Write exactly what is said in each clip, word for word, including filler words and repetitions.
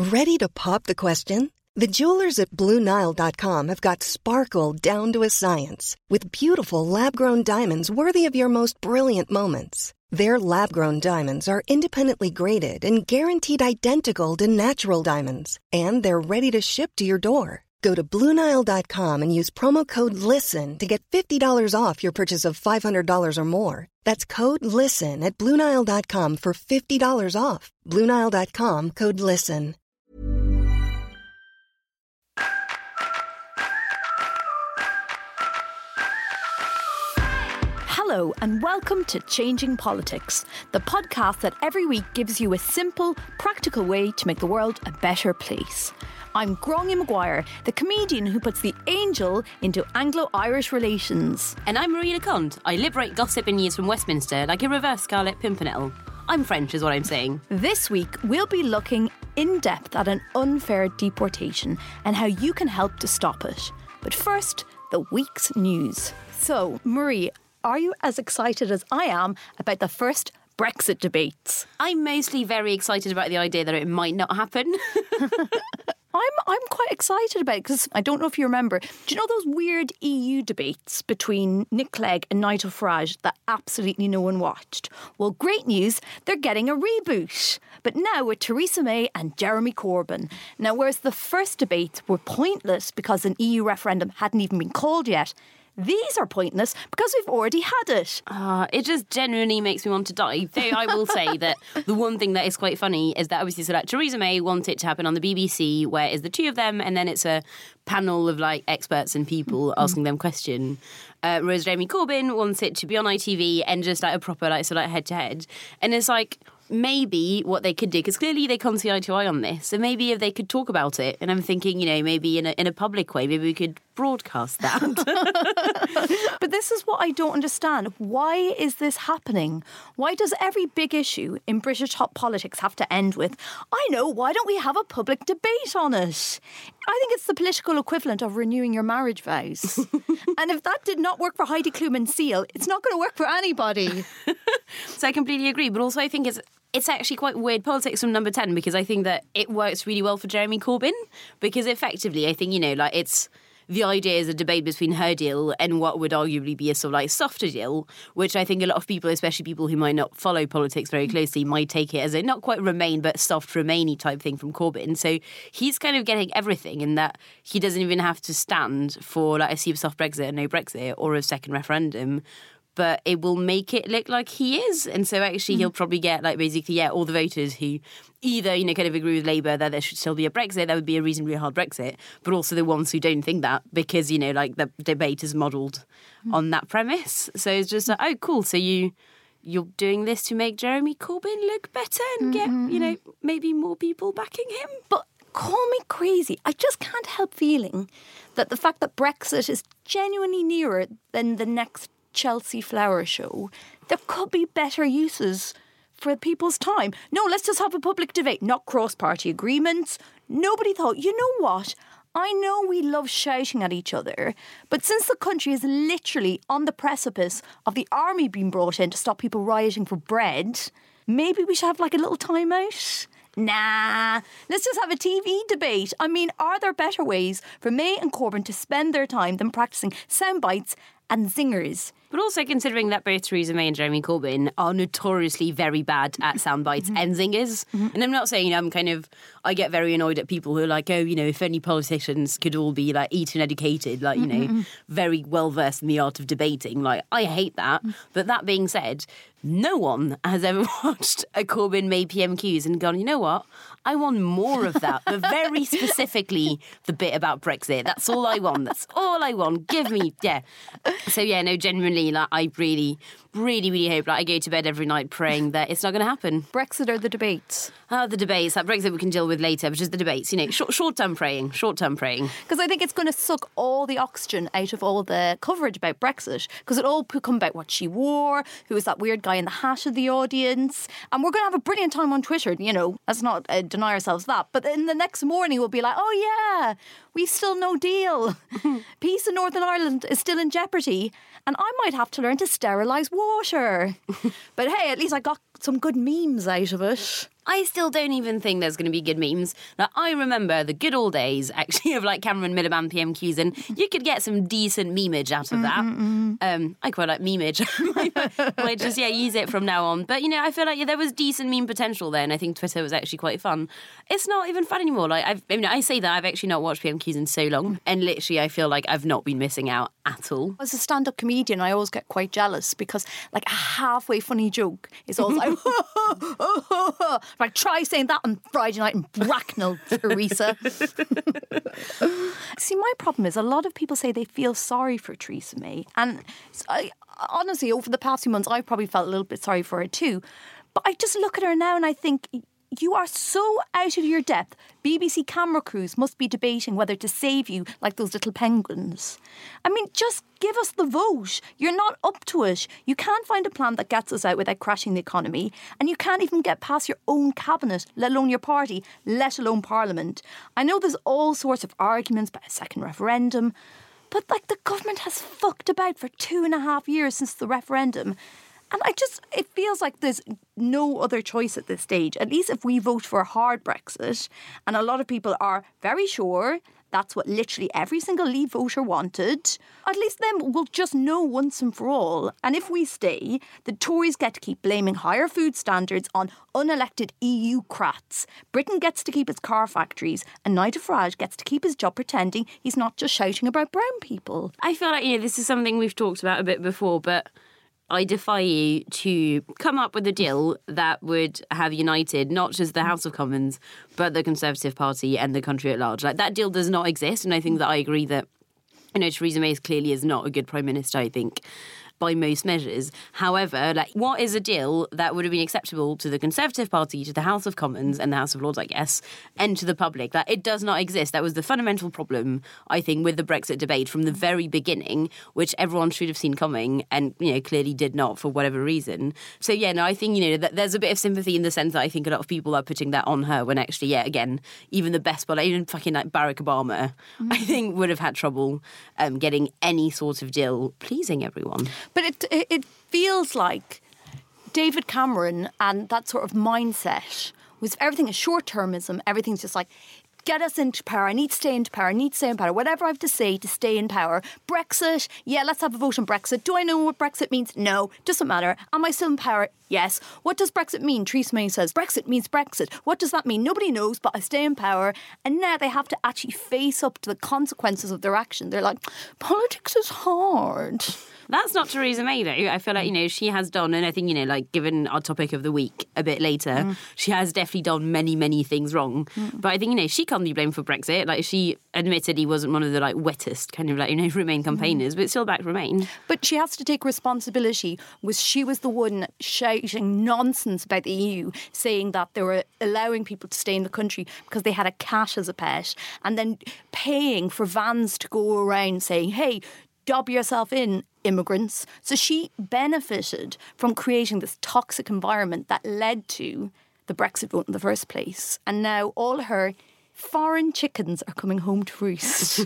Ready to pop the question? The jewelers at Blue Nile dot com have got sparkle down to a science with beautiful lab-grown diamonds worthy of your most brilliant moments. Their lab-grown diamonds are independently graded and guaranteed identical to natural diamonds, and they're ready to ship to your door. Go to Blue Nile dot com and use promo code LISTEN to get fifty dollars off your purchase of five hundred dollars or more. That's code LISTEN at Blue Nile dot com for fifty dollars off. Blue Nile dot com, code LISTEN. Hello and welcome to Changing Politics, the podcast that every week gives you a simple, practical way to make the world a better place. I'm Gráinne Maguire, the comedian who puts the angel into Anglo-Irish relations. And I'm Marie Le Conte. I liberate gossip and news from Westminster like a reverse Scarlet Pimpernel. I'm French is what I'm saying. This week, we'll be looking in depth at an unfair deportation and how you can help to stop it. But first, the week's news. So, Marie, are you as excited as I am about the first Brexit debates? I'm mostly very excited about the idea that it might not happen. I'm I'm quite excited about it because I don't know if you remember. Do you know those weird E U debates between Nick Clegg and Nigel Farage that absolutely no one watched? Well, great news, they're getting a reboot. But now with Theresa May and Jeremy Corbyn. Now, whereas the first debates were pointless because an E U referendum hadn't even been called yet, these are pointless because we've already had it. Uh, it just genuinely makes me want to die. Though I will say that the one thing that is quite funny is that obviously so like Theresa May wants it to happen on the B B C, where it's the two of them and then it's a panel of like experts and people asking them questions. Uh, whereas Jeremy Corbyn wants it to be on I T V and just like a proper like so like head to head. And it's like maybe what they could do, because clearly they can't see eye to eye on this, so maybe if they could talk about it, and I'm thinking, you know, maybe in a, in a public way, maybe we could broadcast that. But this is what I don't understand. Why is this happening? Why does every big issue in British hot politics have to end with, I know, why don't we have a public debate on it? I think it's the political equivalent of renewing your marriage vows. And if that did not work for Heidi Klum and Seal, it's not going to work for anybody. So I completely agree, but also I think it's It's actually quite weird politics from Number ten, because I think that it works really well for Jeremy Corbyn, because effectively I think, you know, like it's the idea is a debate between her deal and what would arguably be a sort of like softer deal, which I think a lot of people, especially people who might not follow politics very closely, might take it as a not quite Remain but soft Remainy type thing from Corbyn. So he's kind of getting everything in that he doesn't even have to stand for like a super soft Brexit, no Brexit, or a second referendum. But it will make it look like he is. And so actually he'll probably get like basically, yeah, all the voters who either, you know, kind of agree with Labour that there should still be a Brexit, that would be a reasonably hard Brexit, but also the ones who don't think that because, you know, like the debate is modelled mm. on that premise. So it's just like, oh, cool. So you, you're doing this to make Jeremy Corbyn look better and get, mm-hmm. you know, maybe more people backing him. But call me crazy, I just can't help feeling that the fact that Brexit is genuinely nearer than the next Chelsea Flower Show, there could be better uses for people's time. No, let's just have a public debate, not cross-party agreements. Nobody thought, you know what? I know we love shouting at each other, but since the country is literally on the precipice of the army being brought in to stop people rioting for bread, maybe we should have like a little time out. Nah, let's just have a T V debate. I mean, are there better ways for May and Corbyn to spend their time than practising sound bites and zingers? But also considering that both Theresa May and Jeremy Corbyn are notoriously very bad at sound bites mm-hmm. and zingers. Mm-hmm. And I'm not saying, you know, I'm kind of, I get very annoyed at people who are like, oh, you know, if only politicians could all be like Eton educated, like, you mm-hmm. know, very well versed in the art of debating. Like, I hate that. Mm-hmm. But that being said, no one has ever watched a Corbyn May P M Qs and gone, you know what? I want more of that, but very specifically the bit about Brexit. That's all I want. That's all I want. Give me, yeah. So, yeah, no, genuinely, like, I really, really, really hope, like, I go to bed every night praying that it's not going to happen. Brexit or the debates? Oh, the debates. That Brexit we can deal with later, which is the debates, you know, short, short-term praying, short-term praying. Because I think it's going to suck all the oxygen out of all the coverage about Brexit, because it all could come about what she wore, who was that weird guy in the hat of the audience, and we're going to have a brilliant time on Twitter, you know, let's not uh, deny ourselves that, but then the next morning we'll be like, oh yeah, we've still no deal. Peace in Northern Ireland is still in jeopardy, and I might have to learn to sterilise water. But hey, at least I got some good memes out of it. I still don't even think there's going to be good memes. Like, I remember the good old days, actually, of like Cameron Miliband P M Qs, and you could get some decent memeage out of that. Mm-hmm. Um, I quite like memeage. I just, yeah, use it from now on. But, you know, I feel like yeah, there was decent meme potential there, and I think Twitter was actually quite fun. It's not even fun anymore. Like, I've, I mean, I say that I've actually not watched P M Qs in so long, and literally I feel like I've not been missing out at all. As a stand-up comedian, I always get quite jealous because, like, a halfway funny joke is always like, like, try saying that on Friday night in Bracknell, Theresa. See, my problem is a lot of people say they feel sorry for Theresa May, and I, honestly, over the past few months, I've probably felt a little bit sorry for her too. But I just look at her now and I think, you are so out of your depth. B B C camera crews must be debating whether to save you like those little penguins. I mean, just give us the vote. You're not up to it. You can't find a plan that gets us out without crashing the economy. And you can't even get past your own cabinet, let alone your party, let alone Parliament. I know there's all sorts of arguments about a second referendum. But, like, the government has fucked about for two and a half years since the referendum. And I just, it feels like there's no other choice at this stage. At least if we vote for a hard Brexit, and a lot of people are very sure that's what literally every single Leave voter wanted, at least then we'll just know once and for all. And if we stay, the Tories get to keep blaming higher food standards on unelected E U crats. Britain gets to keep its car factories, and Nigel Farage gets to keep his job pretending he's not just shouting about brown people. I feel like, you know, this is something we've talked about a bit before, but I defy you to come up with a deal that would have united not just the House of Commons, but the Conservative Party and the country at large. Like, that deal does not exist, and I think that I agree that, you know, Theresa May clearly is not a good Prime Minister, I think, by most measures. However, like, what is a deal that would have been acceptable to the Conservative Party, to the House of Commons and the House of Lords, I guess, and to the public? That it does not exist. That was the fundamental problem, I think, with the Brexit debate from the very beginning, which everyone should have seen coming and, you know, clearly did not for whatever reason. So, yeah, no, I think, you know, that there's a bit of sympathy in the sense that I think a lot of people are putting that on her when actually, yeah, again, even the best, but like, even fucking like Barack Obama, mm-hmm. I think would have had trouble um, getting any sort of deal pleasing everyone. But it it feels like David Cameron and that sort of mindset was everything is short-termism. Everything's just like, get us into power. I need to stay into power. I need to stay in power. Whatever I have to say to stay in power. Brexit, yeah, let's have a vote on Brexit. Do I know what Brexit means? No. Doesn't matter. Am I still in power? Yes. What does Brexit mean? Theresa May says, Brexit means Brexit. What does that mean? Nobody knows, but I stay in power. And now they have to actually face up to the consequences of their action. They're like, politics is hard. That's not Theresa May, though. I feel like, you know, she has done, and I think, you know, like, given our topic of the week a bit later, mm. she has definitely done many, many things wrong. Mm. But I think, you know, she can't be blamed for Brexit. Like, she admittedly wasn't one of the, like, wettest kind of, like, you know, Remain campaigners, mm. but still backed Remain. But she has to take responsibility. Was she was the one shouting nonsense about the E U, saying that they were allowing people to stay in the country because they had a cat as a pet, and then paying for vans to go around saying, hey, dob yourself in, immigrants. So she benefited from creating this toxic environment that led to the Brexit vote in the first place. And now all her foreign chickens are coming home to roost.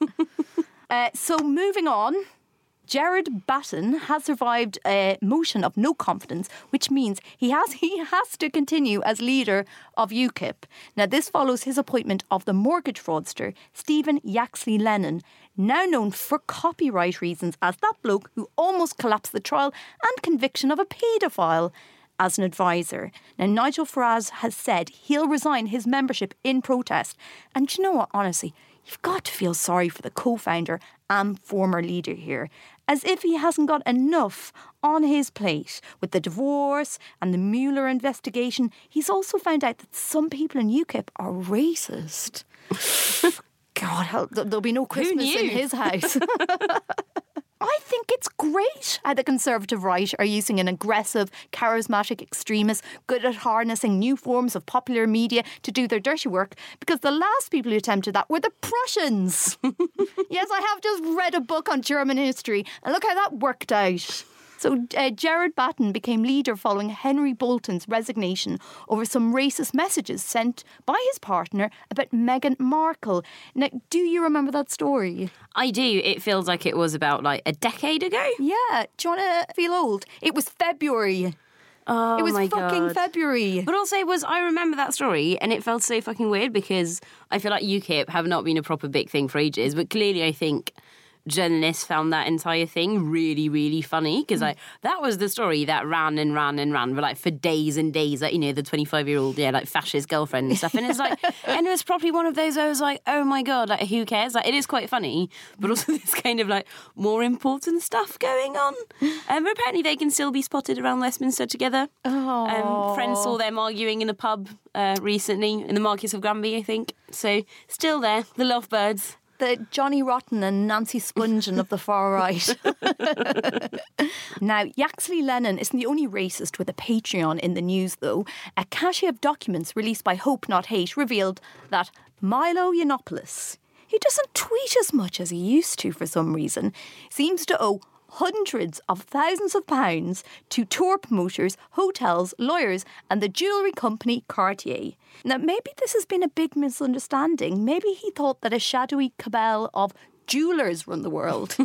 uh, so moving on, Gerard Batten has survived a motion of no confidence, which means he has he has to continue as leader of UKIP. Now, this follows his appointment of the mortgage fraudster Stephen Yaxley Lennon, now known for copyright reasons as that bloke who almost collapsed the trial and conviction of a paedophile, as an advisor. Now, Nigel Farage has said he'll resign his membership in protest. And do you know what, honestly, you've got to feel sorry for the co-founder and former leader here, as if he hasn't got enough on his plate. With the divorce and the Mueller investigation, he's also found out that some people in UKIP are racist. God, hell, there'll be no Christmas in his house. I think it's great how the Conservative right are using an aggressive, charismatic extremist good at harnessing new forms of popular media to do their dirty work, because the last people who attempted that were the Prussians. Yes, I have just read a book on German history, and look how that worked out. So uh, Gerard Batten became leader following Henry Bolton's resignation over some racist messages sent by his partner about Meghan Markle. Now, do you remember that story? I do. It feels like it was about like a decade ago. Yeah. Do you want to feel old? It was February Oh, it was my fucking God. February. But also, it was I remember that story, and it felt so fucking weird because I feel like UKIP have not been a proper big thing for ages. But clearly, I think journalists found that entire thing really, really funny because like that was the story that ran and ran and ran, but like for days and days. Like you know, the twenty-five-year-old, yeah, like fascist girlfriend and stuff. And it's like, and it was probably one of those where I was like, oh my God, like who cares? Like it is quite funny, but also this kind of like more important stuff going on. Um, but apparently, they can still be spotted around Westminster together. Oh. Um, friends saw them arguing in a pub uh, recently in the Marquis of Granby, I think. So still there, the lovebirds. The Johnny Rotten and Nancy Spungen of the far right. Now, Yaxley Lennon isn't the only racist with a Patreon in the news, though. A cache of documents released by Hope Not Hate revealed that Milo Yiannopoulos, he doesn't tweet as much as he used to for some reason, seems to owe hundreds of thousands of pounds to tour promoters, hotels, lawyers and the jewellery company Cartier. Now, maybe this has been a big misunderstanding. Maybe he thought that a shadowy cabal of jewellers run the world.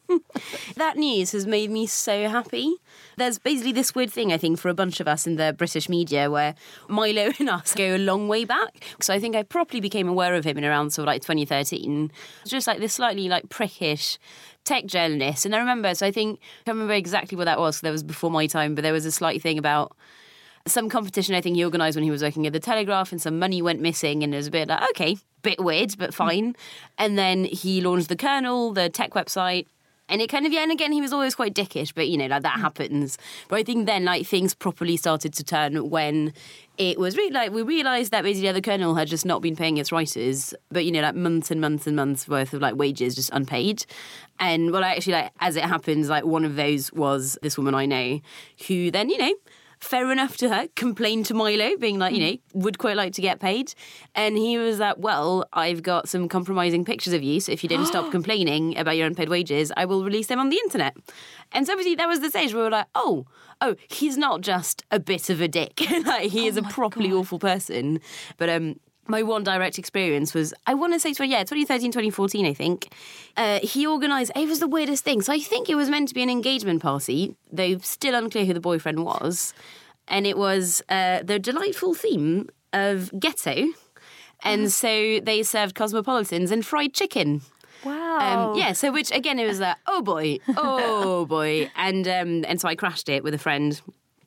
That news has made me so happy. There's basically this weird thing, I think, for a bunch of us in the British media where Milo and us go a long way back. So I think I properly became aware of him in around sort of like twenty thirteen. It's just like this slightly like prickish tech journalist. And I remember, so I think, I can't remember exactly what that was, because that was before my time, but there was a slight thing about some competition I think he organised when he was working at the Telegraph and some money went missing and it was a bit like, okay, bit weird, but fine. And then he launched the Kernel, the tech website. And it kind of, yeah, and again, he was always quite dickish, but, you know, like that happens. But I think then, like, things properly started to turn when it was really, like, we realised that basically the Kernel had just not been paying its writers, but, you know, like, months and months and months worth of, like, wages just unpaid. And, well, actually, like, as it happens, like, one of those was this woman I know who then, you know, fair enough to her, complained to Milo, being like, you know, would quite like to get paid. And he was like, well, I've got some compromising pictures of you, so if you don't stop complaining about your unpaid wages, I will release them on the internet. And so obviously that was the stage where we were like, oh, oh, he's not just a bit of a dick. Like, he is Oh a my properly God. awful person. But um, my one direct experience was, I want to say, yeah, twenty thirteen, twenty fourteen, I think. Uh, he organised, it was the weirdest thing. So I think it was meant to be an engagement party, though still unclear who the boyfriend was. And it was uh, the delightful theme of ghetto. And so they served cosmopolitans and fried chicken. Wow. Um, yeah, so which, again, it was like, oh boy, oh boy. And um, and so I crashed it with a friend.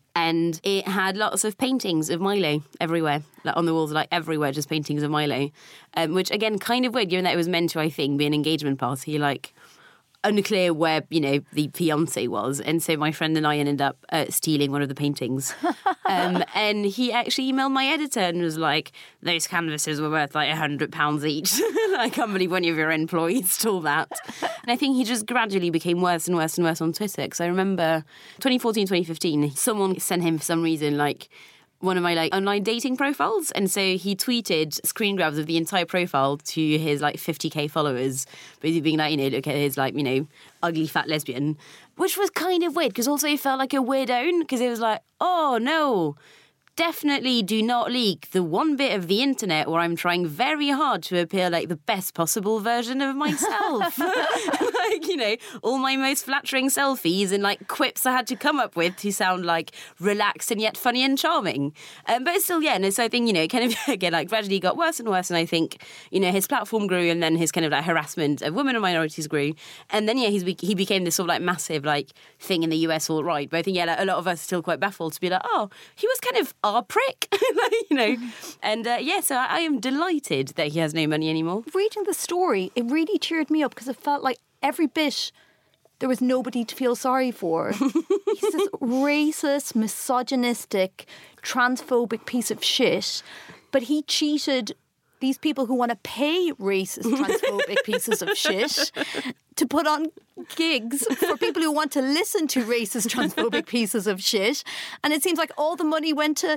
And it had lots of paintings of Milo everywhere, like on the walls, like everywhere, just paintings of Milo. Um, which, again, kind of weird, given that it was meant to, I think, be an engagement party, like unclear where, you know, the fiancé was. And so my friend and I ended up uh, stealing one of the paintings. Um, and he actually emailed my editor and was like, those canvases were worth like one hundred pounds each. I can't believe one of your employees stole that. And I think he just gradually became worse and worse and worse on Twitter. Because I remember twenty fourteen, twenty fifteen, someone sent him for some reason, like, one of my like online dating profiles, and so he tweeted screen grabs of the entire profile to his like fifty k followers, basically being like, you know, look at his like, you know, ugly fat lesbian, which was kind of weird because also he felt like a weird own because it was like, oh no, definitely do not leak the one bit of the internet where I'm trying very hard to appear like the best possible version of myself. Like, you know, all my most flattering selfies and like quips I had to come up with to sound like relaxed and yet funny and charming. Um, but it's still, yeah, and so I think, you know, kind of, again, like gradually got worse and worse. And I think, you know, his platform grew and then his kind of like harassment of women and minorities grew. And then, yeah, he's, he became this sort of like massive like thing in the U S alt-right. But I think, yeah, like, a lot of us are still quite baffled to be like, oh, he was kind of our prick, like, you know. And uh, yeah, so I, I am delighted that he has no money anymore. Reading the story, it really cheered me up because it felt like every bit there was nobody to feel sorry for. He's this racist, misogynistic, transphobic piece of shit, but he cheated these people who want to pay racist, transphobic pieces of shit to put on gigs for people who want to listen to racist, transphobic pieces of shit. And it seems like all the money went to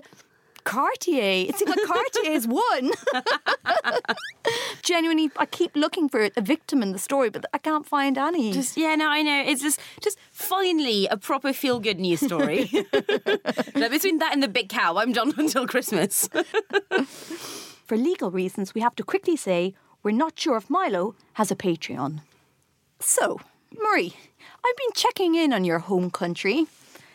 Cartier. It seems like Cartier's won. Genuinely, I keep looking for a victim in the story, but I can't find any. Just, yeah, no, I know. It's just, just finally a proper feel-good news story. Like, between that and the big cow, I'm done until Christmas. For legal reasons, we have to quickly say we're not sure if Milo has a Patreon. So, Murray, I've been checking in on your home country,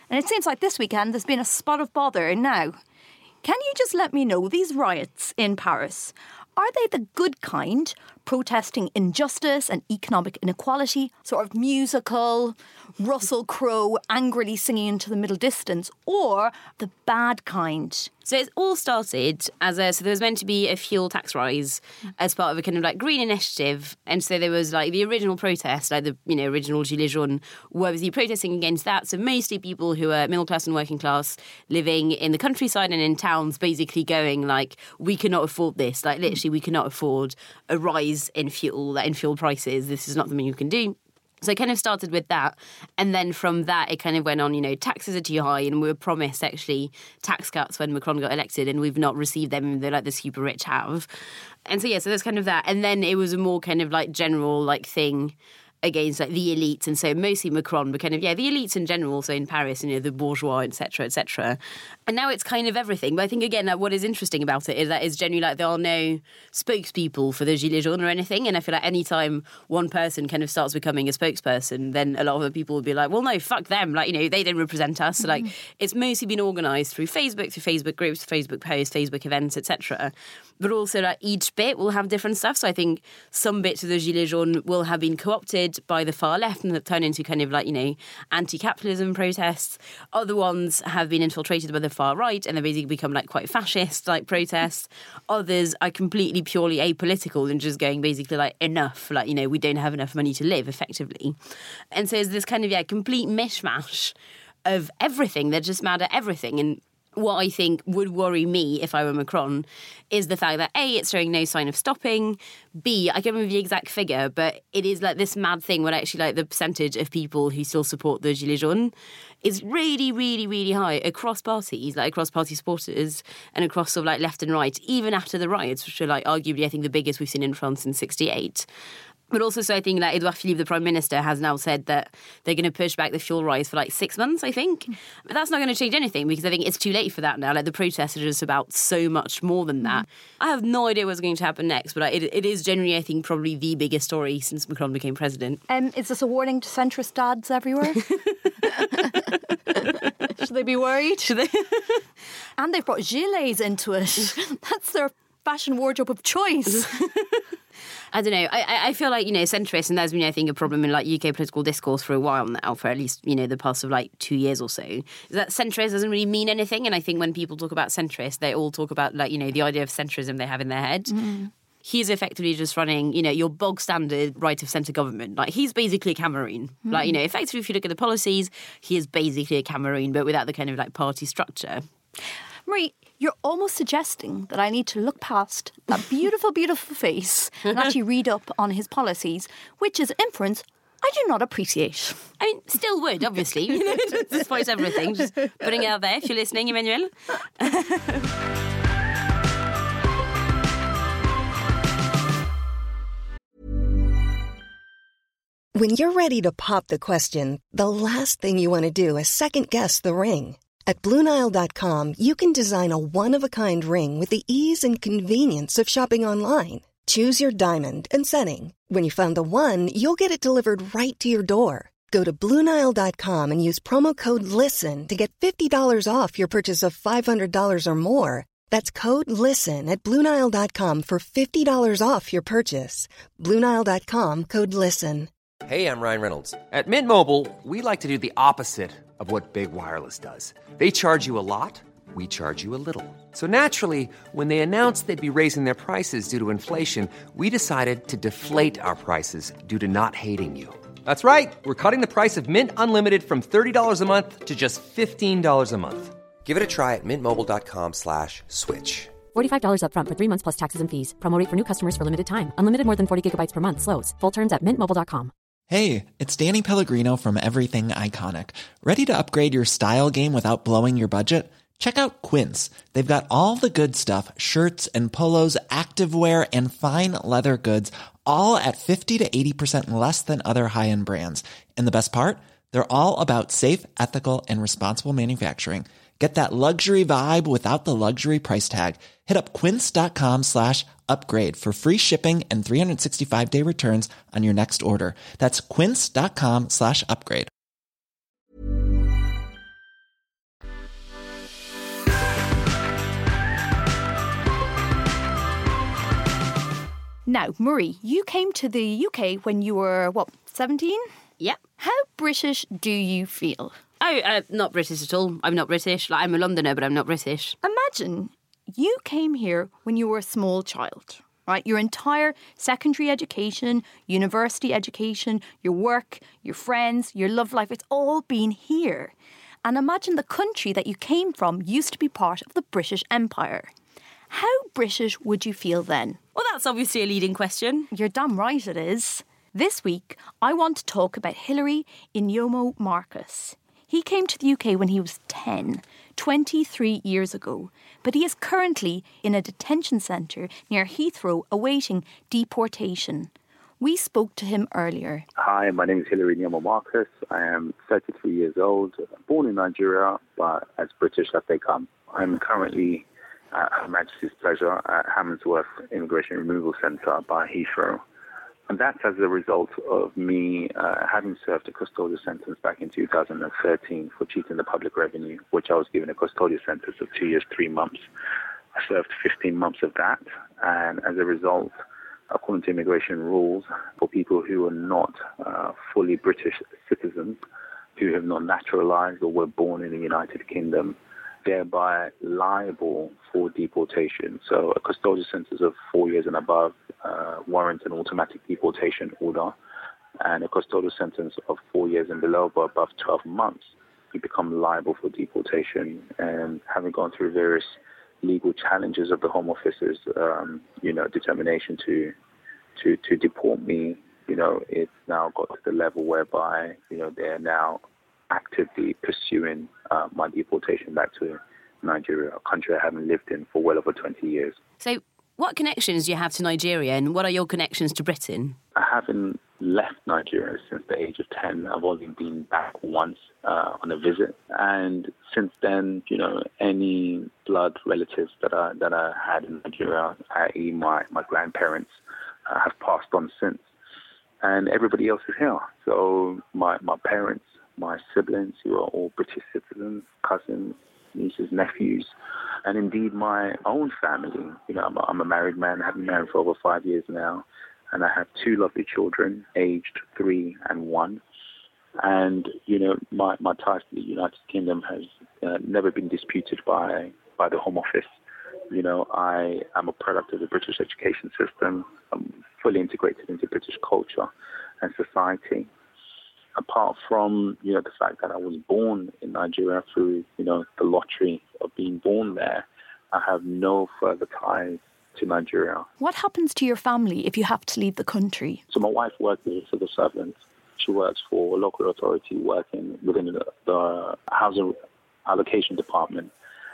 And it seems like this weekend there's been a spot of bother. Now, can you just let me know, these riots in Paris, are they the good kind, protesting injustice and economic inequality, sort of musical, Russell Crowe angrily singing into the middle distance, or the bad kind? So it all started as a, so there was meant to be a fuel tax rise as part of a kind of like green initiative. And so there was like the original protest, like the, you know, original Gilets jaunes were busy protesting against that. So mostly people who are middle class and working class living in the countryside and in towns basically going like, we cannot afford this. Like literally we cannot afford a rise in fuel, in fuel prices. This is not something you can do. So it kind of started with that. And then from that, it kind of went on, you know, taxes are too high. And we were promised, actually, tax cuts when Macron got elected. And we've not received them. They're like the super rich have. And so, yeah, so there's kind of that. And then it was a more kind of like general like thing against like the elites, and so mostly Macron, but kind of, yeah, the elites in general, so in Paris, you know, the bourgeois, et cetera, et cetera. And now it's kind of everything. But I think, again, like, what is interesting about it is that it's generally like there are no spokespeople for the Gilets jaunes or anything. And I feel like any time one person kind of starts becoming a spokesperson, then a lot of the people will be like, well, no, fuck them. Like, you know, they don't represent us. So, like, it's mostly been organised through Facebook, through Facebook groups, Facebook posts, Facebook events, et cetera. But also, like, each bit will have different stuff. So I think some bits of the Gilets jaunes will have been co-opted by the far left and have turned into kind of like, you know, anti-capitalism protests. Other ones have been infiltrated by the far right and they basically become like quite fascist like protests. Others are completely purely apolitical and just going basically like enough, like, you know, we don't have enough money to live effectively. And so there's this kind of, yeah, complete mishmash of everything. They're just mad at everything. And what I think would worry me if I were Macron is the fact that A, it's showing no sign of stopping. B, I can't remember the exact figure, but it is like this mad thing where actually like the percentage of people who still support the Gilets jaunes is really, really, really high across parties, like across party supporters and across sort of like left and right, even after the riots, which are like arguably I think the biggest we've seen in France in sixty-eight. But also, so I think that Edouard Philippe, the Prime Minister, has now said that they're going to push back the fuel rise for like six months, I think. But that's not going to change anything because I think it's too late for that now. Like the protests are just about so much more than that. I have no idea what's going to happen next, but it, it is generally, I think, probably the biggest story since Macron became president. Um, is this a warning to centrist dads everywhere? Should they be worried? Should they? And they've brought gilets into it. That's their fashion wardrobe of choice. I don't know. I, I feel like, you know, centrist, and there's been, I think, a problem in like U K political discourse for a while now, for at least, you know, the past of like two years or so, is that centrist doesn't really mean anything. And I think when people talk about centrist, they all talk about like, you know, the idea of centrism they have in their head. Mm. He's effectively just running, you know, your bog standard right of centre government. Like, he's basically a Cameroon. Mm. Like, you know, effectively, if you look at the policies, he is basically a Cameroon, but without the kind of like party structure. Marie, you're almost suggesting that I need to look past that beautiful, beautiful face and actually read up on his policies, which is inference I do not appreciate. I mean, still would, obviously. You know, despite everything. Just putting it out there if you're listening, Emmanuel. When you're ready to pop the question, the last thing you want to do is second-guess the ring. At Blue Nile dot com, you can design a one-of-a-kind ring with the ease and convenience of shopping online. Choose your diamond and setting. When you find the one, you'll get it delivered right to your door. Go to Blue Nile dot com and use promo code LISTEN to get fifty dollars off your purchase of five hundred dollars or more. That's code LISTEN at Blue Nile dot com for fifty dollars off your purchase. Blue Nile dot com, code LISTEN. Hey, I'm Ryan Reynolds. At Mint Mobile, we like to do the opposite of what Big Wireless does. They charge you a lot, we charge you a little. So naturally, when they announced they'd be raising their prices due to inflation, we decided to deflate our prices due to not hating you. That's right. We're cutting the price of Mint Unlimited from thirty dollars a month to just fifteen dollars a month. Give it a try at mintmobile.com slash switch. forty-five dollars up front for three months plus taxes and fees. Promo rate for new customers for limited time. Unlimited more than forty gigabytes per month. Slows full terms at mint mobile dot com. Hey, it's Danny Pellegrino from Everything Iconic. Ready to upgrade your style game without blowing your budget? Check out Quince. They've got all the good stuff, shirts and polos, activewear, and fine leather goods, all at fifty to eighty percent less than other high-end brands. And the best part? They're all about safe, ethical, and responsible manufacturing. Get that luxury vibe without the luxury price tag. Hit up quince.com slash upgrade for free shipping and three sixty-five day returns on your next order. That's quince.com slash upgrade. Now, Murray, you came to the U K when you were, what, seventeen? Yep. How British do you feel? Oh, uh, not British at all. I'm not British. Like, I'm a Londoner, but I'm not British. Imagine you came here when you were a small child, right? Your entire secondary education, university education, your work, your friends, your love life, it's all been here. And imagine the country that you came from used to be part of the British Empire. How British would you feel then? Well, that's obviously a leading question. You're damn right it is. This week, I want to talk about Hilary Inyomo Marcus. He came to the U K when he was ten, twenty-three years ago, but he is currently in a detention centre near Heathrow awaiting deportation. We spoke to him earlier. Hi, my name is Hilary Inyomo Marcus. I am thirty-three years old, born in Nigeria, but as British as they come. I'm currently at Her Majesty's Pleasure at Hammondsworth Immigration Removal Centre by Heathrow. And that's as a result of me uh, having served a custodial sentence back in two thousand thirteen for cheating the public revenue, which I was given a custodial sentence of two years, three months. I served fifteen months of that, and as a result, according to immigration rules, for people who are not uh, fully British citizens, who have not naturalized or were born in the United Kingdom, thereby liable for deportation. So a custodial sentence of four years and above uh, warrants an automatic deportation order, and a custodial sentence of four years and below, but above twelve months, you become liable for deportation. And having gone through various legal challenges of the Home Office's, um, you know, determination to to to deport me, you know, it's now got to the level whereby, you know, they're now actively pursuing uh, my deportation back to Nigeria, a country I haven't lived in for well over twenty years. So what connections do you have to Nigeria, and what are your connections to Britain? I haven't left Nigeria since the age of ten. I've only been back once uh, on a visit. And since then, you know, any blood relatives that I, that I had in Nigeria, that is my, my grandparents, uh, have passed on since. And everybody else is here. So my, my parents, my siblings, who are all British citizens, cousins, nieces, nephews, and indeed my own family. You know, I'm a, I'm a married man. I've been married for over five years now, and I have two lovely children, aged three and one. And, you know, my, my ties to the United Kingdom has uh, never been disputed by, by the Home Office. You know, I am a product of the British education system. I'm fully integrated into British culture and society. Apart from, you know, the fact that I was born in Nigeria through, you know, the lottery of being born there, I have no further ties to Nigeria. What happens to your family if you have to leave the country? So my wife works as a civil servant. She works for a local authority working within the, the housing allocation department.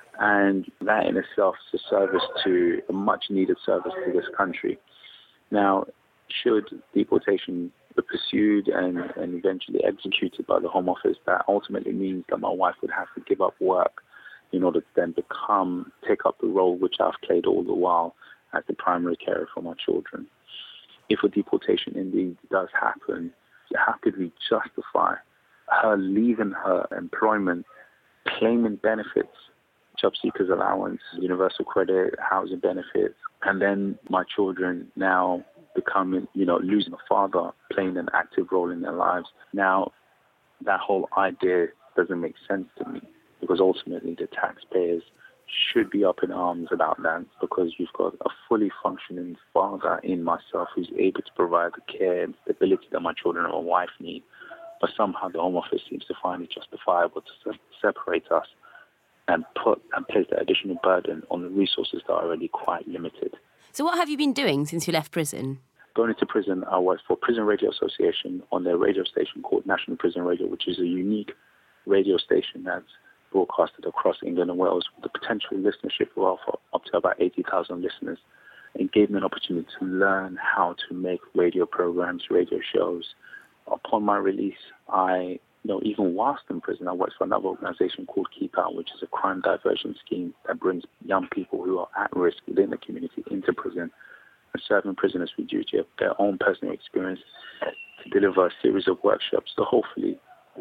And that in itself is a service to, a much needed service to this country. Now, should deportation be pursued and, and eventually executed by the Home Office, that ultimately means that my wife would have to give up work in order to then become, take up the role which I've played all the while as the primary carer for my children. If a deportation indeed does happen, how could we justify her leaving her employment, claiming benefits, job seekers allowance, universal credit, housing benefits, and then my children now becoming, you know, losing a father, playing an active role in their lives. Now, that whole idea doesn't make sense to me, because ultimately the taxpayers should be up in arms about that, because you've got a fully functioning father in myself who's able to provide the care and stability that my children and my wife need. But somehow the Home Office seems to find it justifiable to se- separate us and put and place that additional burden on the resources that are already quite limited. So what have you been doing since you left prison? Going into prison, I worked for Prison Radio Association on their radio station called National Prison Radio, which is a unique radio station that's broadcasted across England and Wales with the potential listenership of up to about eighty thousand listeners. It gave me an opportunity to learn how to make radio programs, radio shows. Upon my release, I, you know, even whilst in prison, I worked for another organization called Keep Out, which is a crime diversion scheme that brings young people who are at risk within the community into prison and serving prisoners with duty of their own personal experience to deliver a series of workshops to hopefully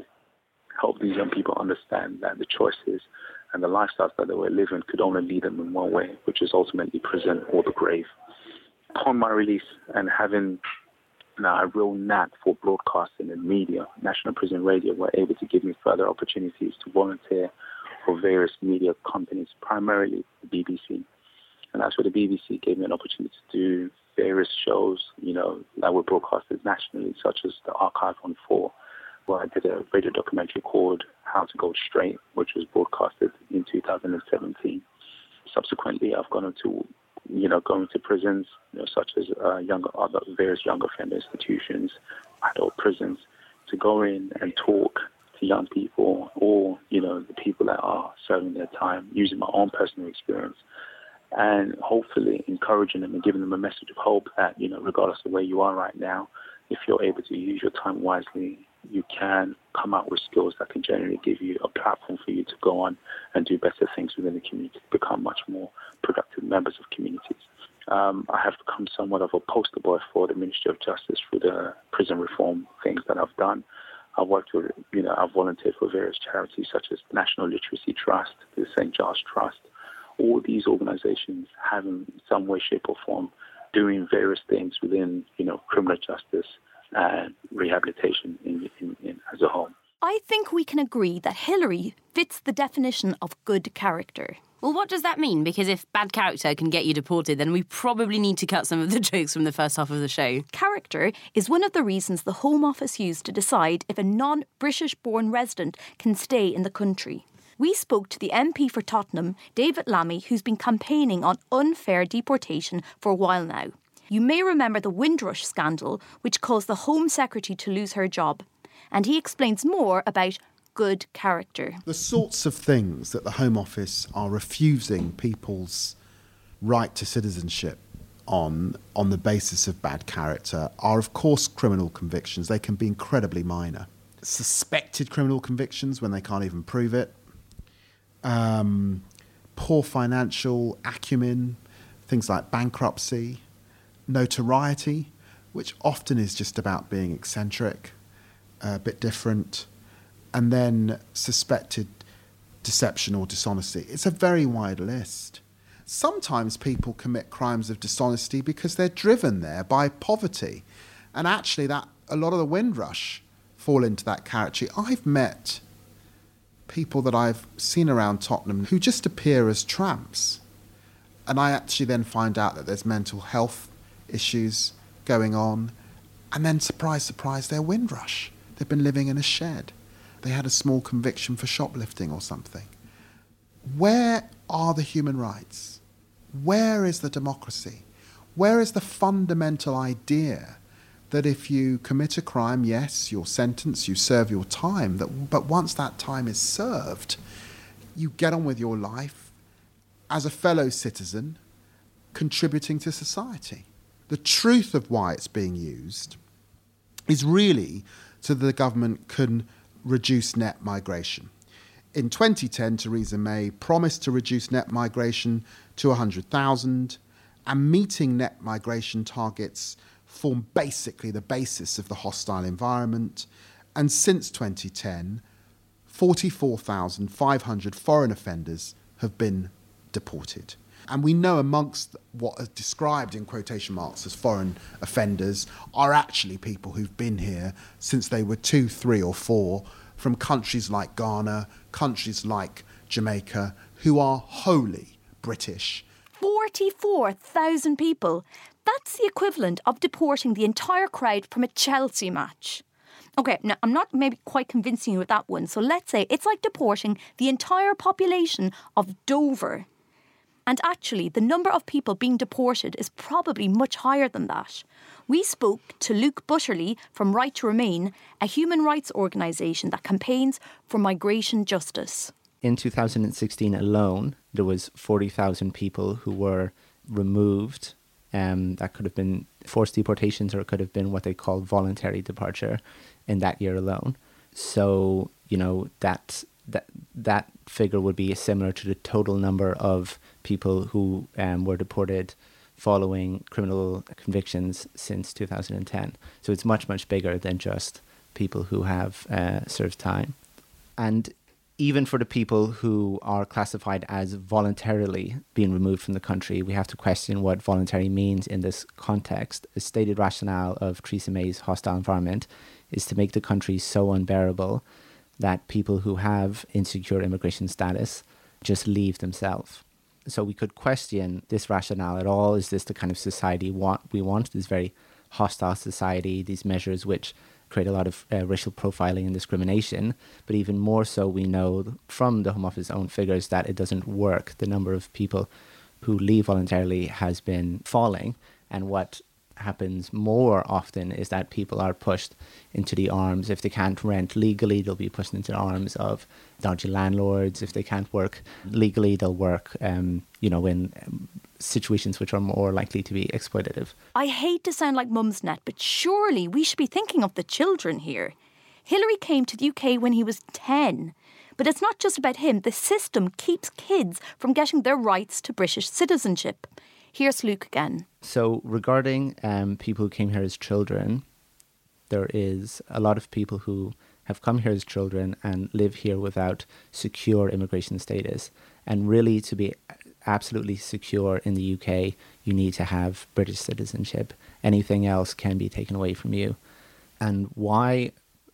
help these young people understand that the choices and the lifestyles that they were living could only lead them in one way, which is ultimately prison or the grave. upon my release and having now a real knack for broadcasting and media, National Prison Radio were able to give me further opportunities to volunteer for various media companies, primarily the B B C. And that's where the B B C gave me an opportunity to do various shows, you know, that were broadcasted nationally, such as The Archive on four, where I did a radio documentary called How to Go Straight, which was broadcasted in two thousand seventeen. Subsequently, I've gone into, you know, going to prisons, you know, such as uh, younger, other various young offender institutions, adult prisons, to go in and talk to young people or, you know, the people that are serving their time, using my own personal experience, and hopefully encouraging them and giving them a message of hope that, you know, regardless of where you are right now, if you're able to use your time wisely, you can come out with skills that can generally give you a platform for you to go on and do better things within the community, to become much more productive members of communities. Um, I have become somewhat of a poster boy for the Ministry of Justice through the prison reform things that I've done. I've worked with, you know, I've volunteered for various charities such as National Literacy Trust, the Saint Giles Trust. All these organizations have in some way, shape or form doing various things within, you know, criminal justice and rehabilitation in, in, in, as a whole. I think we can agree that Hillary fits the definition of good character. Well, what does that mean? Because if bad character can get you deported, then we probably need to cut some of the jokes from the first half of the show. Character is one of the reasons the Home Office used to decide if a non-British born resident can stay in the country. We spoke to the M P for Tottenham, David Lammy, who's been campaigning on unfair deportation for a while now. You may remember the Windrush scandal, which caused the Home Secretary to lose her job. And he explains more about good character. The sorts of things that the Home Office are refusing people's right to citizenship on, on the basis of bad character are, of course, criminal convictions. They can be incredibly minor. Suspected criminal convictions when they can't even prove it. Um, poor financial acumen, things like bankruptcy. Notoriety, which often is just about being eccentric, a bit different, and then suspected deception or dishonesty. It's a very wide list. Sometimes people commit crimes of dishonesty because they're driven there by poverty, and actually that a lot of the Windrush fall into that category. I've met people that I've seen around Tottenham who just appear as tramps, and I actually then find out that there's mental health issues going on, and then surprise, surprise, they're Windrush. They've been living in a shed. They had a small conviction for shoplifting or something. Where are the human rights? Where is the democracy? Where is the fundamental idea that if you commit a crime, yes, you're sentenced, you serve your time, that, but once that time is served, you get on with your life as a fellow citizen contributing to society? The truth of why it's being used is really so that the government can reduce net migration. In twenty ten, Theresa May promised to reduce net migration to one hundred thousand, and meeting net migration targets form basically the basis of the hostile environment. And since twenty ten, forty-four thousand five hundred foreign offenders have been deported. And we know amongst what are described in quotation marks as foreign offenders are actually people who've been here since they were two, three or four, from countries like Ghana, countries like Jamaica, who are wholly British. forty-four thousand people. That's the equivalent of deporting the entire crowd from a Chelsea match. OK, now I'm not maybe quite convincing you with that one, so let's say it's like deporting the entire population of Dover. And actually, the number of people being deported is probably much higher than that. We spoke to Luke Butterly from Right to Remain, a human rights organisation that campaigns for migration justice. In two thousand sixteen alone, there was forty thousand people who were removed. Um, that could have been forced deportations, or it could have been what they call voluntary departure in that year alone. So, you know, that that that figure would be similar to the total number of people who um, were deported following criminal convictions since two thousand ten. So it's much, much bigger than just people who have uh, served time. And even for the people who are classified as voluntarily being removed from the country, we have to question what voluntary means in this context. The stated rationale of Theresa May's hostile environment is to make the country so unbearable that people who have insecure immigration status just leave themselves. So we could question this rationale at all. Is this the kind of society want, we want, this very hostile society, these measures which create a lot of uh, racial profiling and discrimination? But even more so, we know from the Home Office's own figures that it doesn't work. The number of people who leave voluntarily has been falling, and what happens more often is that people are pushed into the arms. If they can't rent legally, they'll be pushed into the arms of dodgy landlords. If they can't work legally, they'll work, um, you know, in um, situations which are more likely to be exploitative. I hate to sound like Mumsnet, but surely we should be thinking of the children here. Hillary came to the U K when he was ten. But it's not just about him. The system keeps kids from getting their rights to British citizenship. Here's Luke again. So regarding um, people who came here as children, there is a lot of people who have come here as children and live here without secure immigration status. And really, to be absolutely secure in the U K, you need to have British citizenship. Anything else can be taken away from you. And why,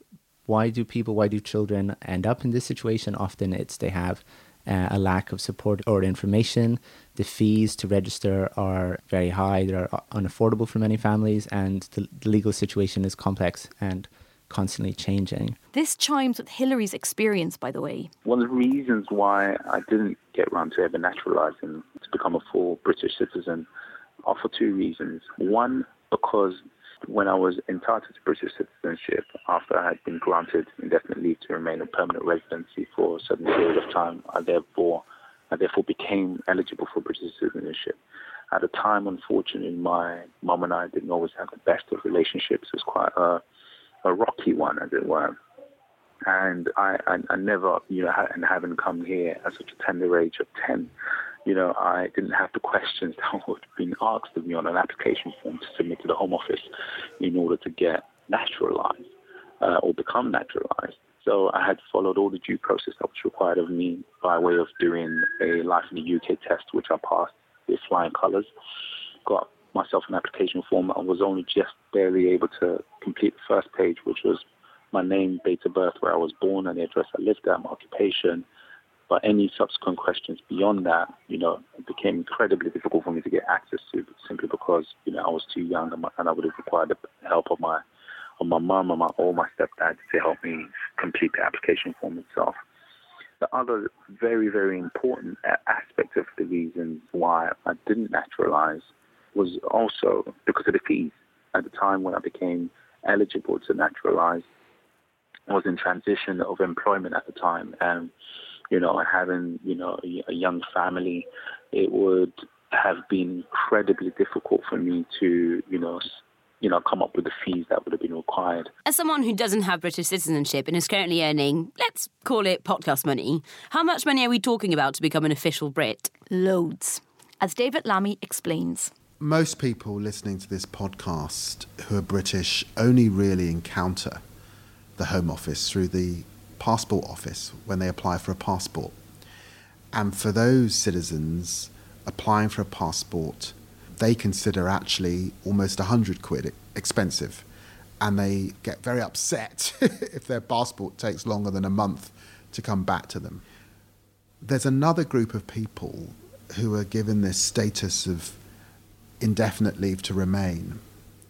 why do people, why do children end up in this situation? Often it's they have uh, a lack of support or information. The fees to register are very high. They're unaffordable for many families, and the, the legal situation is complex and constantly changing. This chimes with Hillary's experience, by the way. One of the reasons why I didn't get around to ever naturalising to become a full British citizen are for two reasons. One, because when I was entitled to British citizenship, after I had been granted indefinite leave to remain in permanent residency for a certain period of time, I therefore I therefore became eligible for British citizenship. At the time, unfortunately, my mum and I didn't always have the best of relationships. It was quite a, a rocky one, as it were. And I, I, I never, you know, and having come here at such a tender age of ten, you know, I didn't have the questions that would have been asked of me on an application form to submit to the Home Office in order to get naturalised uh, or become naturalised. So I had followed all the due process that was required of me by way of doing a Life in the U K test, which I passed with flying colours. Got myself an application form. I was only just barely able to complete the first page, which was my name, date of birth, where I was born, and the address I lived at, my occupation. But any subsequent questions beyond that, you know, it became incredibly difficult for me to get access to, simply because, you know, I was too young, and, my, and I would have required the help of my of my mum and my, or my stepdad to help me complete the application form itself. The other very, very important aspect of the reasons why I didn't naturalise was also because of the fees. At the time when I became eligible to naturalise, I was in transition of employment at the time, and, you know, having, you know, a, a young family, it would have been incredibly difficult for me to, you know, you know, come up with the fees that would have been required. As someone who doesn't have British citizenship and is currently earning, let's call it podcast money, how much money are we talking about to become an official Brit? Loads. As David Lammy explains. Most people listening to this podcast who are British only really encounter the Home Office through the Passport Office when they apply for a passport. And for those citizens applying for a passport, they consider actually almost one hundred quid expensive, and they get very upset if their passport takes longer than a month to come back to them. There's another group of people who are given this status of indefinite leave to remain,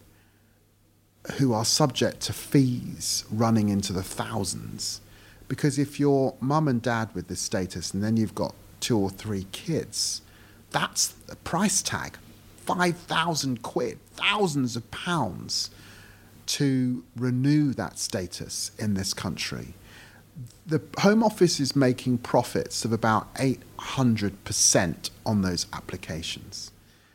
who are subject to fees running into the thousands. Because if you're mum and dad with this status and then you've got two or three kids, that's a price tag. five thousand quid, thousands of pounds to renew that status in this country. The Home Office is making profits of about eight hundred percent on those applications.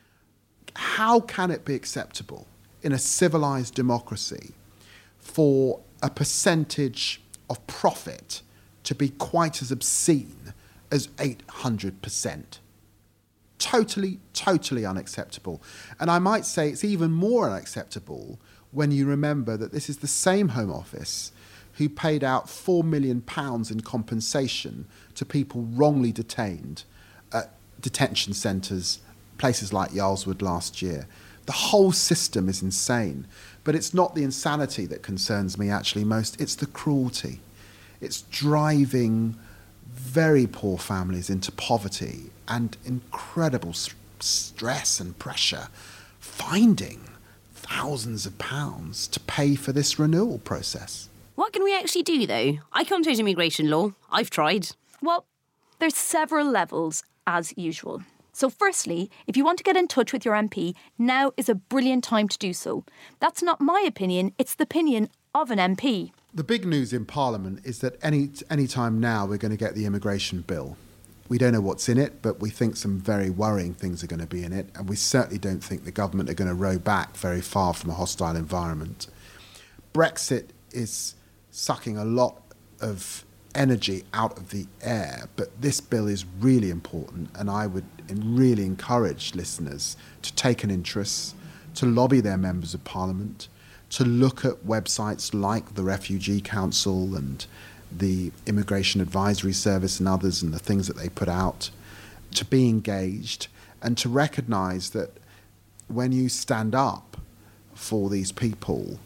How can it be acceptable in a civilized democracy for a percentage of profit to be quite as obscene as eight hundred percent? Totally, totally unacceptable. And I might say it's even more unacceptable when you remember that this is the same Home Office who paid out four million pounds in compensation to people wrongly detained at detention centres, places like Yarlswood last year. The whole system is insane. But it's not the insanity that concerns me actually most, it's the cruelty. It's driving very poor families into poverty and incredible st- stress and pressure, finding thousands of pounds to pay for this renewal process. What can we actually do, though? I can't change immigration law. I've tried. Well, there's several levels, as usual. So firstly, if you want to get in touch with your M P, now is a brilliant time to do so. That's not my opinion, it's the opinion of an M P. The big news in Parliament is that any any time now we're going to get the immigration bill. We don't know what's in it, but we think some very worrying things are going to be in it, and we certainly don't think the government are going to row back very far from a hostile environment. Brexit is sucking a lot of energy out of the air, but this bill is really important, and I would really encourage listeners to take an interest, to lobby their members of Parliament, to look at websites like the Refugee Council and the Immigration Advisory Service and others and the things that they put out, to be engaged and to recognise that when you stand up for these people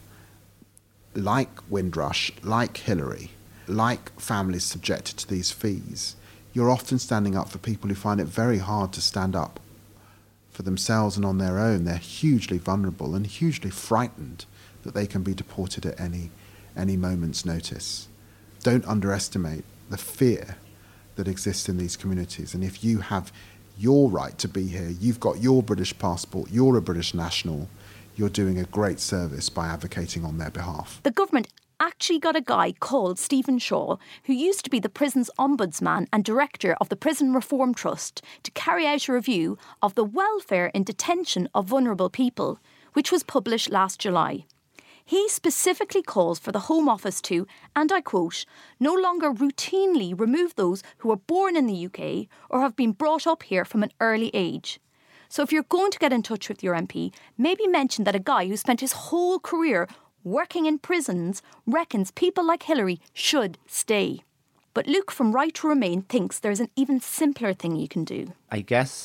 like Windrush, like Hillary, like families subjected to these fees, you're often standing up for people who find it very hard to stand up for themselves and on their own. They're hugely vulnerable and hugely frightened that they can be deported at any any moment's notice. Don't underestimate the fear that exists in these communities. And if you have your right to be here, you've got your British passport, you're a British national, you're doing a great service by advocating on their behalf. The government actually got a guy called Stephen Shaw, who used to be the prison's ombudsman and director of the Prison Reform Trust, to carry out a review of the welfare in detention of vulnerable people, which was published last July. He specifically calls for the Home Office to, and I quote, no longer routinely remove those who were born in the U K or have been brought up here from an early age. So if you're going to get in touch with your M P, maybe mention that a guy who spent his whole career working in prisons reckons people like Hillary should stay. But Luke from Right to Remain thinks there's an even simpler thing you can do. I guess,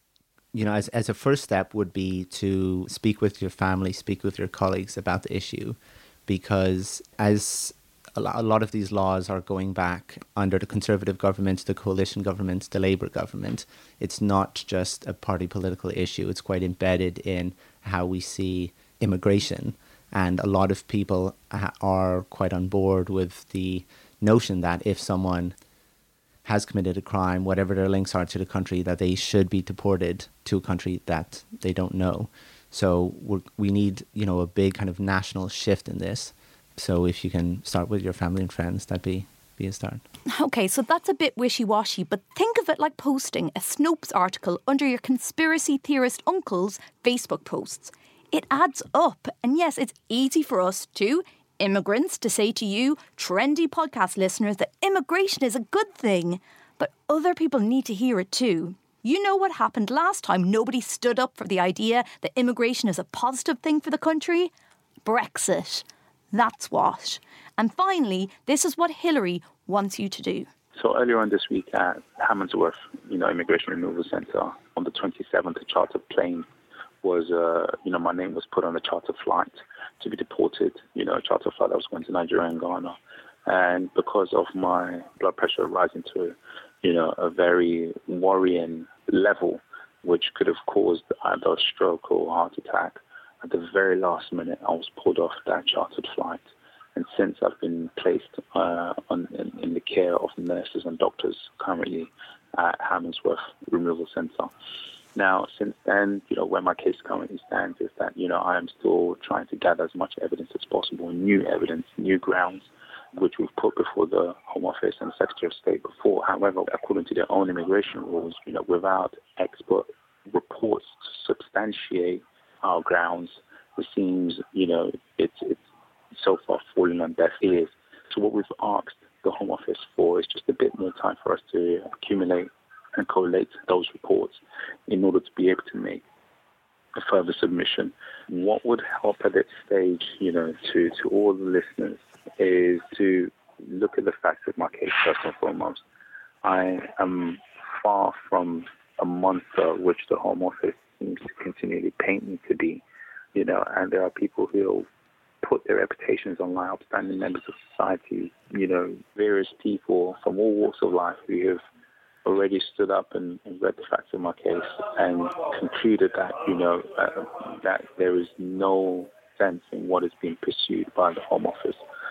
you know, as, as a first step would be to speak with your family, speak with your colleagues about the issue, because as a lot of these laws are going back under the Conservative government, the coalition government, the Labour government, it's not just a party political issue. It's quite embedded in how we see immigration. And a lot of people are quite on board with the notion that if someone has committed a crime, whatever their links are to the country, that they should be deported to a country that they don't know. So we're, we need, you know, a big kind of national shift in this. So if you can start with your family and friends, that'd be, be a start. OK, so that's a bit wishy-washy, but think of it like posting a Snopes article under your conspiracy theorist uncle's Facebook posts. It adds up. And yes, it's easy for us to immigrants to say to you, trendy podcast listeners, that immigration is a good thing. But other people need to hear it too. You know what happened last time nobody stood up for the idea that immigration is a positive thing for the country? Brexit. That's what. And finally, this is what Hillary wants you to do. So earlier on this week at Hammondsworth, you know, Immigration Removal Centre, on the twenty-seventh, a chartered plane was, uh, you know, my name was put on a charter flight to be deported, you know, a charter flight that was going to Nigeria and Ghana. And because of my blood pressure rising to, you know, a very worrying level, which could have caused either a stroke or a heart attack, at the very last minute, I was pulled off that chartered flight. And since I've been placed uh, on, in, in the care of nurses and doctors currently at Hammondsworth Removal Centre. Now, since then, you know, where my case currently stands is that, you know, I am still trying to gather as much evidence as possible, new evidence, new grounds, which we've put before the Home Office and the Secretary of State before. However, according to their own immigration rules, you know, without expert reports to substantiate our grounds, it seems, you know, it's it's so far fallen on deaf ears. So what we've asked the Home Office for is just a bit more time for us to accumulate and collate those reports in order to be able to make a further submission. What would help at this stage, you know, to, to all the listeners is to look at the facts of my case first and foremost. I am far from a monster which the Home Office seems to continually paint me to be, you know, and there are people who put their reputations on my upstanding members of society, you know, various people from all walks of life who have already stood up and, and read the facts of my case and concluded that, you know, uh, that there is no sense in what is being pursued by the Home Office.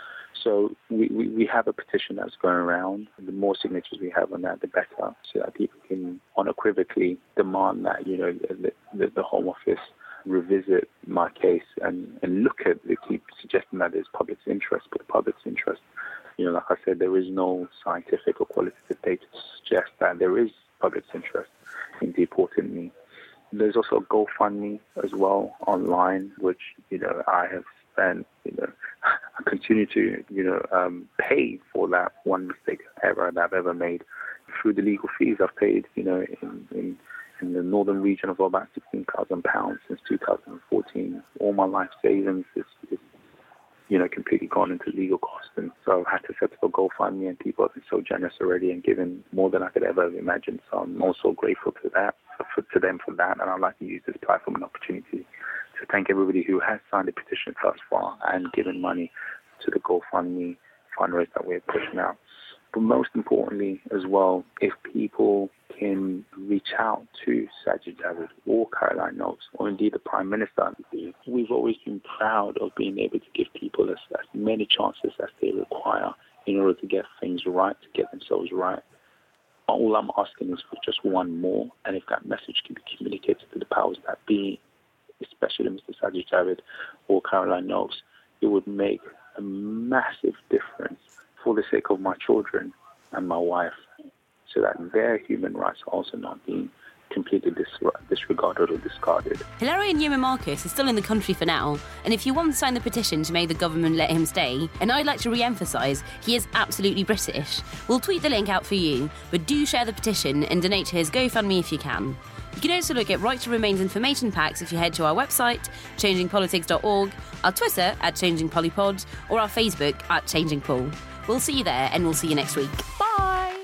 So we, we, we have a petition that's going around. The more signatures we have on that, the better, so that people can unequivocally demand that, you know, the, the, the Home Office revisit my case and, and look at, they keep suggesting that there's public interest, but the public's interest, you know, like I said, there is no scientific or qualitative data to suggest that there is public interest in deporting me. There's also a GoFundMe as well online, which, you know, I have spent, you know, I continue to, you know, um, pay for that one mistake ever that I've ever made through the legal fees I've paid, you know, in, in, in the northern region of about sixteen thousand pounds since two thousand fourteen. All my life savings is, is, you know, completely gone into legal costs. And so I've had to set up a GoFundMe, and people have been so generous already and given more than I could ever have imagined. So I'm also grateful to that, for, to them for that. And I'd like to use this platform and opportunity to thank everybody who has signed the petition thus far and given money to the GoFundMe fundraiser that we're pushing out. But most importantly as well, if people can reach out to Sajid Javid or Caroline Knowles, or indeed the Prime Minister, we've always been proud of being able to give people as, as many chances as they require in order to get things right, to get themselves right. All I'm asking is for just one more, and if that message can be communicated to the powers that be, especially Mister Sajid Javid or Caroline Knowles, it would make a massive difference for the sake of my children and my wife, so that their human rights are also not being completely dis- disregarded or discarded. Hilarion Newman Marcus is still in the country for now, and if you want to sign the petition to make the government let him stay, and I'd like to re-emphasise, he is absolutely British, we'll tweet the link out for you, but do share the petition and donate to his GoFundMe if you can. You can also look at Right to Remain's information packs if you head to our website, changing politics dot org, our Twitter at ChangingPollyPod, or our Facebook at Changing Pol. We'll see you there, and we'll see you next week. Bye!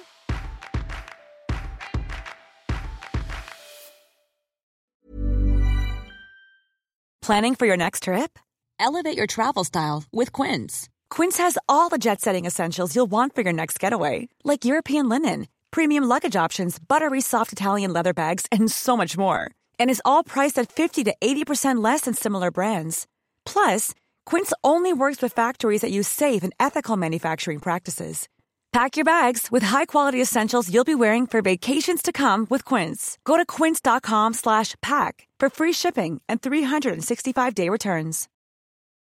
Planning for your next trip? Elevate your travel style with Quince. Quince has all the jet-setting essentials you'll want for your next getaway, like European linen, premium luggage options, buttery soft Italian leather bags, and so much more. And is all priced at fifty to eighty percent less than similar brands. Plus, Quince only works with factories that use safe and ethical manufacturing practices. Pack your bags with high-quality essentials you'll be wearing for vacations to come with Quince. Go to quince dot com slash pack for free shipping and three sixty-five day returns.